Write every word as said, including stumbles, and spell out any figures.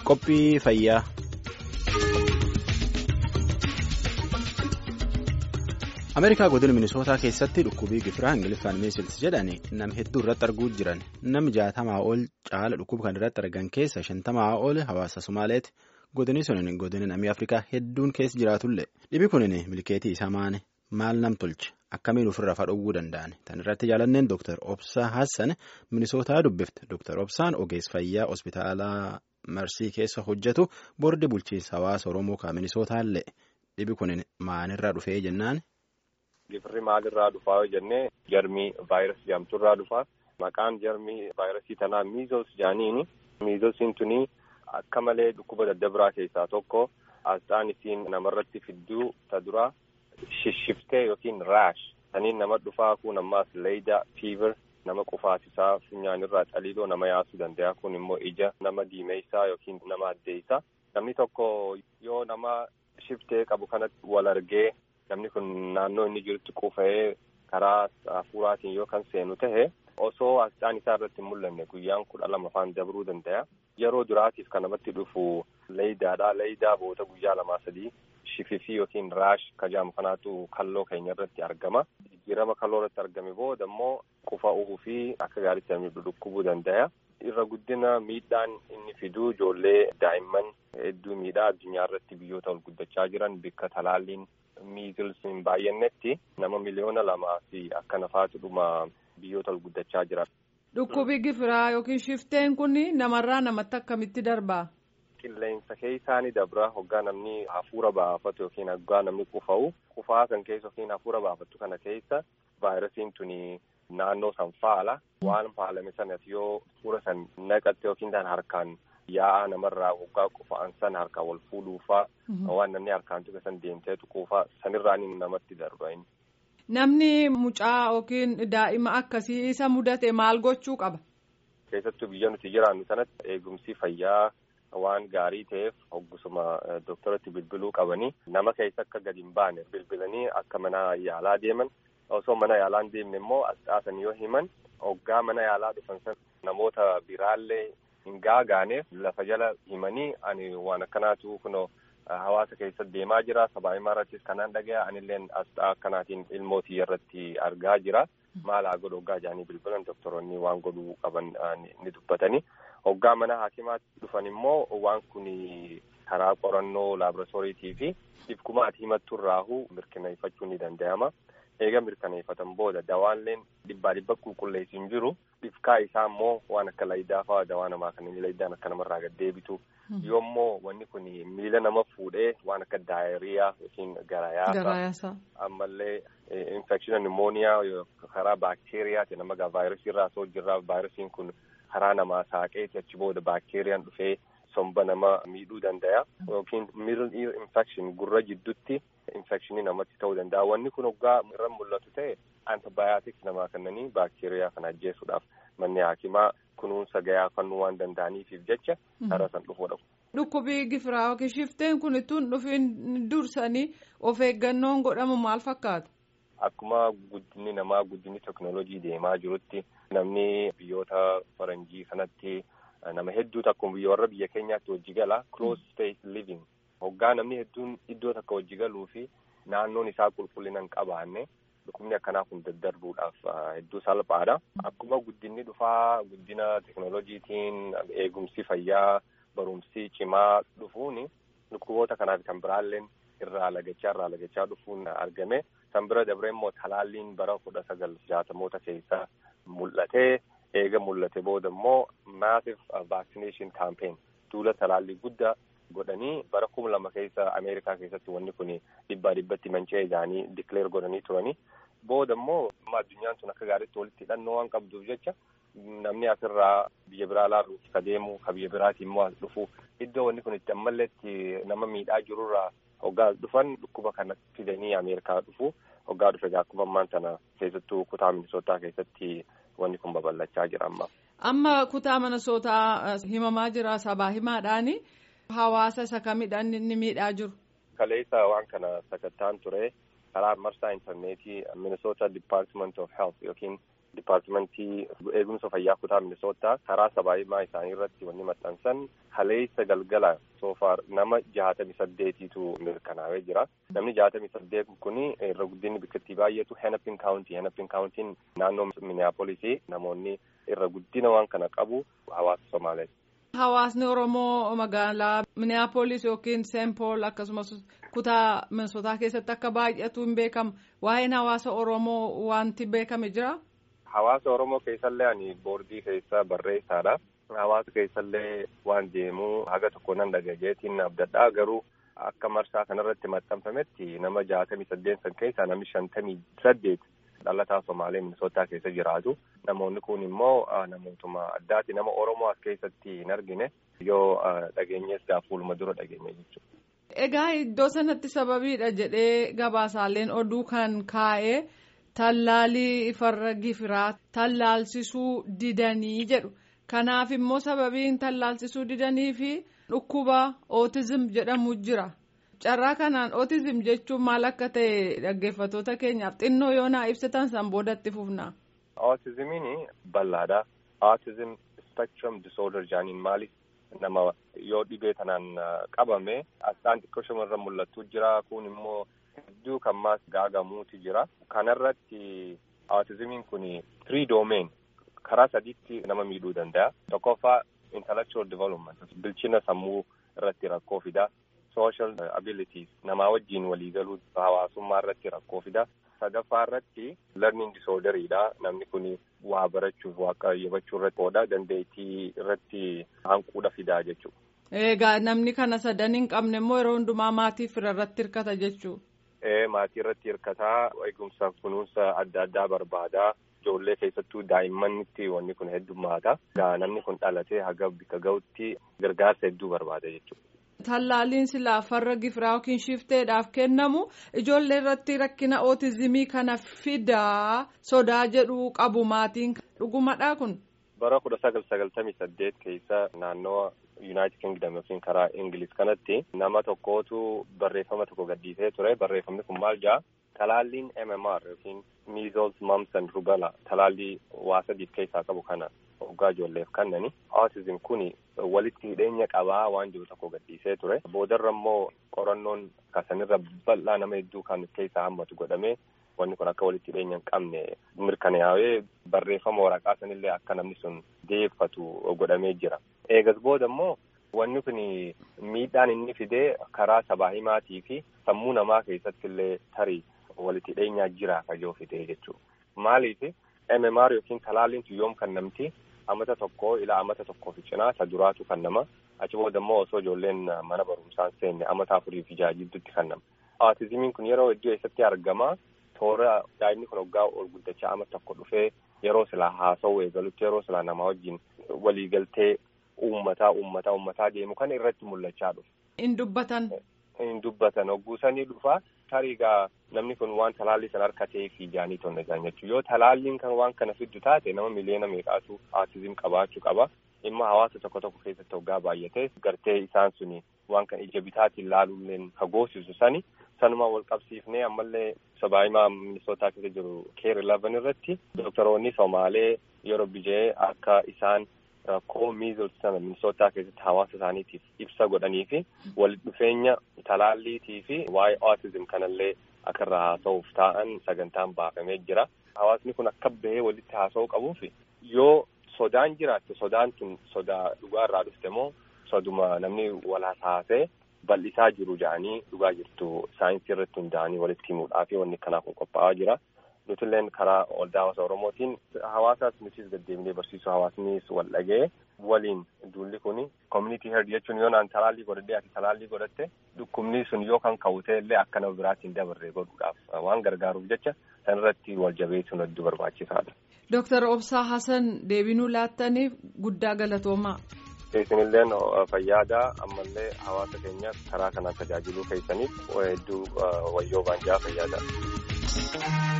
Qophii fayyaa. Ameerikaa godina Minisootaa keessatti dhukkubii gifiraa Ingiliffaan meesils jedhani nam hedduu irratti arguu jiran nam jaatamaa ol caala dhukkuba kan irratti argan keessa shantamaa ol hawaasa Somaaleeti. Godini sunin godina namni Afrikaa hedduun keessa jiraatullee dhibi kunin milkeetii isaa maane maal nam tolche akkamiin ofirraa fadhowwuu danda'an tan irratti jaalanneen Dooktar Obsaa Hassan Minisootaa dubbifte. Dooktar Obsaan ogeessa fayyaa hospitaalaa Marsii keessa hojjetu boordi bulchiinsa hawaasa Oromoo kan Minisootaallee dhibi kunin maalirraa dhufee jennaan. Gifirri maalirraa dhufaa jennee jarmii vaayirasii jedhamturraa dhufaa. Maqaan jarmii vaayirasii tanaa miizos jaaniini. Miizosiin tuni akka malee dhukkuba daddabiraa keessaa tokko. Asxaan isiin namarratti fidduu ta duraa shishshiftee yookiin raash. Saniin nama dhufaa kun ammaas leeyda fiiver nama qufaasisaa funyaanirraa caliiloo nama yaasuu danda'a. Kun immoo ija nama diimeessaa yookiin nama addeessaa. Namni tokko yoo nama shiftee qabu kanatti wal argee namni kun naannoo inni jirutti qufa'ee karaa hafuuraatiin yoo kan seenu ta'e osoo asxaan isaa irratti hin mul'anne guyyaan kudha lama afaan dabruu danda'a. Yeroo duraatiif kan namatti dhufu leeydaadha. Leeydaa booda guyyaa lamaa sadii shififii yookiin raash kajaamu kanaatu kalloo keenya irratti argama. Jijjiirama kalloo irratti argame booda immoo qufa'uu fi akka gaariitti namni dhukkubuu danda'a. Irra guddina miidhaan inni fiduu ijoollee daa'imman hedduu miidhaa addunyaa irratti biyyoota ol guddachaa jiran bakka talaalliin miizils hin baay'annetti nama miliyoona lamaa fi akka nafaatu dhuma biyyoota ol guddachaa jira. Dhukkubi gifiraa yookiin shifteen kun namarraa namatti akkamitti darbaa? Qilleensa keessaanii dabra hoggaa namni hafuura baafatu yookiin hoggaa namni qufa'u qufaa san keessa yookiin hafuura baafattu kana keessa vaayirasiin tuni naannoo san faala waan faalame sanas yoo hafuura san naqatte yookiin tan harkaan yaa'aa namarraa hoggaa qufa'an san harkaan wal fuudhuufaa waan namni harkaan tuqe san deemtee tuquufaa sanirraan namatti darba. Namni mucaa yookiin daa'ima akkasii isa mudate maal gochuu qaba? Keessattuu biyya nuti jiraannu sanatti eegumsi fayyaa waan gaarii ta'eef hoggusuma dooktaratti bilbiluu qabanii nama keessa akka gadi hin baane bilbilanii akka mana yaalaa deeman osoo mana yaalaa hin deemne immoo asxaasan yoo himan hoggaa mana yaalaa dhufan san namoota biraallee hin gaagaaneef lafa jala himanii ani waan akkanaatu kunoo hawaasa keessatti deemaa jira sabaa himaa irrattis kanaan dhagaya anilleen asxaa akkanaatiin ilmootii irratti argaa jira maal haa godhu hoggaa jaanii bilbilan doktoroonni waan godhuu qaban ni dubbatanii hoggaa mana haakimaatti dhufan immoo waan kun karaa qorannoo laaboraatooriitii fi dhibkuma ati himatturraahuu mirkaneeffachuun ni danda'ama. Eega mirkaneeffatan booda dawaalleen dhibbaa dhibba qulqulleessu hin jiru dhibkaa isaa immoo waan akka laydaa fa'aa dawaa namaa kan inni laydaan akka namarraa gad deebitu yoommoo wanni kun miila nama fuudhee waan akka daayiriyaa yookiin garayaasa ammallee infekshinii nimooniyaa karaa baakteeriyaati nama gaa vaayirasii irraa soo jirraa vaayirasiin kun karaa namaa saaqeeti achi booda baakteeriyaan dhufee somba nama miidhuu danda'a yookiin middle ear infection gurra jidduutti infekshinii namatti ta'uu danda'a. Wanni kun hoggaa irra mul'atu ta'e antibiyootiks namaa kennanii baakteeriyaa kana ajjeesuudhaaf manni haakimaa kunuunsa gahaa kennuu waan danda'aniif jecha karaa san dhufuudha. Dhukkubii gifiraa yookiin shifteen kun tun dhufiin dursanii of eeggannoon godhamu maal fakkaata? Akkuma guddinni namaa guddinni teekinooloojii deemaa jirutti namni biyyoota faranjii kanatti nama hedduu akkuma biyya warra biyya keenyaatti hojii gala close space living hoggaa namni hedduun iddoo takka hojii galuu fi naannoon isaa qulqullina hin qabaanne dhukkubni akkanaa kun daddarbuudhaaf hedduu salphaadha. Akkuma guddinni dhufaa guddina teekinooloojiitiin eegumsi fayyaa barumsi cimaa dhufuun dhukkuboota kanaaf kan biraalleen irraa lagachaa irraa lagachaa dhufuun argame. San bira dabree immoo talaalliin bara kudha sagal jaatamoota keessaa mul'atee eega mul'ate booda immoo massive vaccination campaign duula talaallii guddaa godhanii bara kuma lama keessa Ameerikaa keessatti wanni kun dhibbaa dhibbatti manca'ee jaanii dikleer godhanii turanii booda immoo addunyaan sun akka gaariitti walitti hidhannoo waan qabduuf jecha namni asirraa biyya biraa laaluuf ka deemu ka biyya biraatii immoo as dhufu iddoo wanni kun itti ammalleetti nama miidhaa jirurraa hoggaa dhufan dhukkuba kana fidanii Ameerikaa dhufu hoggaa dhufe akkuma ammaan sana keessattuu kutaa Minisootaa keessatti wanni kun babal'achaa jira amma. Amma kutaa Minisootaa himamaa jira sabaa himaadhaani hawaasa isa kamidhaan inni miidhaa jiru. Kaleessa waan kana sakattaan ture karaa marsaa intarneetii Minnesota Department of Health yookiin dipaartimentii eegumsa fayyaa kutaa Minisootaa karaa sabaahimaa isaanii irratti wanni maxxansan haleessa galgala soofaar nama jaatamii saddeetiitu mirkanaa'ee jira. Namni jaatamii saddeet kun irra guddinni bikkattii baay'eetu Hennepin County. Hennepin County'n naannoo Minneapolis namoonni irra guddina waan kana qabu hawaasa Somaaleeti. Hawaasni Oromoo magaalaa Minneapolis yookiin Saint Paul akkasumas kutaa Minisootaa keessatti akka baay'atu hin beekamu. Waa'een hawaasa Oromoo wanti beekame jira? Hawaasa Oromoo keessallee ani boordii keessa barreessaadha. Hawaasa keessallee waan deemuu haga tokko nan dhagayeetiin abdadhaa garuu akka marsaa kanarratti maxxanfametti nama jaatamii saddeet san keessaa namni shantamii saddeet dhalataa Somaalee Minisootaa keessa jiraatu. Namoonni kun immoo namootuma addaati. Nama Oromoo as keessatti hin argine yoo dhageenyees fuuluma dura dhageenye jechuudha. Egaa iddoo sanatti sababiidha jedhee gabaasaaleen oduu kan kaa'ee tallaalii farra gifiraa tallaalsisuu didanii jedhu. Kanaaf immoo sababiin tallaalsisuu didanii fi dhukkuba ootizim jedhamu jira. Carraa kanaan ootizim jechuun maal akka ta'e dhaggeeffattoota keenyaaf xinnoo yoo naa ibsatan san boodatti fufna. Ootizimiin bal'aadha. Autism spectrum disorder jaaniin maali? Nama yoo dhibee tanaan qabame asxaan xiqqoo shamarra mul'atu jira. Kun immoo hedduu kan maas gaagamuuti jira. Kanarratti autismiin kun three domain karaa sadiitti nama miidhuu danda'a. Tokkoffaa intellectual development bilchina sammuu irratti rakkoo fida. Social abilities nama wajjin waliigaluu hawaasummaa irratti rakkoo fida. Sadaffaa irratti learning disorderidha. Namni kun waa barachuuf waa qayyabachuu irratti ooda dandeettii irratti hanquudha fidaa jechuudha. Egaa namni kana sadan hin qabne immoo yeroo hundumaa maatii fira irratti hirkata jechuudha. Ee maatii irratti hirkataa eegumsa kunuunsa adda addaa barbaada. Ijoollee keessattuu daa'immanitti wanni kun heddummaata. Namni kun dhalatee haga bika ga'utti gargaarsa hedduu barbaada jechuudha. Tallaaliin silaa farra gifiraa yookiin shifteedhaaf kennamu ijoollee irratti rakkina ootizimii kana fidaa sodaa jedhu qabu maatiin dhugumadhaa kun. Bara kudha sagal sagaltamii saddeet keessa naannoo United Kingdom yookiin karaa Ingiliz kanatti nama tokkootu barreeffama tokko gadhiisee ture. Barreeffamni kun maal jedha? Talaalliin M M R yookiin Measles, Mumps and Rubella talaallii waa sadiif keessaa qabu kana hoggaa ijoolleef kannani. Autism kun walitti hidheenya qabaa waan jiru tokko gadhiisee ture. Boodarra immoo qorannoon kasanirra bal'aa nama hedduu kan keessaa hammatu godhamee wanni kun akka walitti hidheenya hin qabne mirkanaa'ee barreeffama waraqaa sanillee akka namni sun deeffatu godhamee jira. Eegas booda immoo wanni kun miidhaan inni fidee karaa sabaa himaatii fi sammuu namaa keessatti illee tarii walitti hidheenyaa jira kajoo fidee jechuudha. Maaliif M M R yookiin talaalliin yoom kan namti amata tokko ila amata tokkoo fi cinaa isa duraatu kan nama achi booda immoo osoo ijoolleen mana barumsaan seenne amata afurii fi jaha jidduutti kan nama. Autismiin kun yeroo iddoo eessatti argama toora daa'imni kun hoggaa ol guddachaa amata tokko dhufee yeroo silaa haasa'uu eegalutti yeroo silaa namaa wajjin waliigaltee uummataa uummataa uummataa deemu kan irratti mul'achaa dhufu. In dubbatan. In dubbatan hogguusanii dhufa tariigaa namni kun waan talaallii san harkatee fi jaanii tonne gaanyachuu yoo talaalliin kan waan kana fiddu taate nama miliyoona meeqaatu autism qabaachuu qaba. Imma hawaasa tokko tokko keessatti hoggaa baay'ate gartee isaan suni waan kan ija bitaatiin laaluulleen kagoosisu sani sanuma wal qabsiifnee ammallee sabaahimaa Minisootaa keessa jiru keer eleven irratti doktoroonni Somaalee yeroo bijee akka isaan rakkoo measles sana Minisootaa keessatti hawaasa isaaniitiif ibsa godhanii fi walitti dhufeenya talaalliitii fi waa'ee autism kanallee akka irraa haasa'uuf taa'an sagantaan baafamee jira. Hawaasni kun akka bahee walitti haasa'uu qabuuf yoo sodaan jiraatte sodaan tun sodaa dhugaa irraa dhufte moo soduma namni wal haasa'ee bal'isaa jiru jedhanii dhugaa jirtu saayinsii irratti hundaa'anii walitti himuudhaa fi wanni kanaa kun qophaa'aa jira. Nutilleen karaa waldaa hawaasa Oromootiin hawaasaas nutis deddeebinee barsiisuu hawaasnis wal dhagee waliin duulli kun community health jechuun yoo naan talaallii godhadhee ati talaallii godhatte dhukkubni sun yoo kan ka'ute illee akka nama biraatiin dabarree godhuudhaaf waan gargaaruuf jecha sanirratti wal jabeessuun hedduu barbaachisaadha. Dooktar Obsaa Hasan deebinuu laattaniif guddaa galatoomaa. Isinilleen fayyaadaa ammallee hawaasa keenya karaa kanaan tajaajiluu keessaniif hedduu wayyoo baanjaa fayyaadaa.